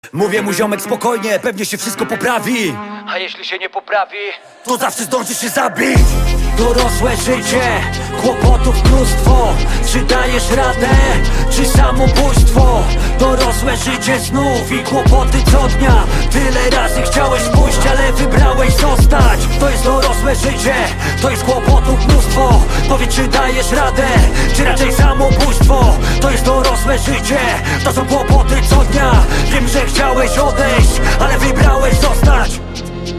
Mówię mu ziomek spokojnie, pewnie się wszystko poprawi. A jeśli się nie poprawi, to zawsze zdąży się zabić. Dorosłe życie, kłopotów mnóstwo. Czy dajesz radę, czy samobójstwo? Dorosłe życie znów i kłopoty co dnia. Tyle razy chciałeś pójść, ale wybrałeś zostać. To jest dorosłe życie, to jest kłopotów mnóstwo. Powiedz, czy dajesz radę, czy raczej samobójstwo? To jest dorosłe życie, to są kłopoty co dnia. Wiem, że chciałeś odejść, ale wybrałeś zostać.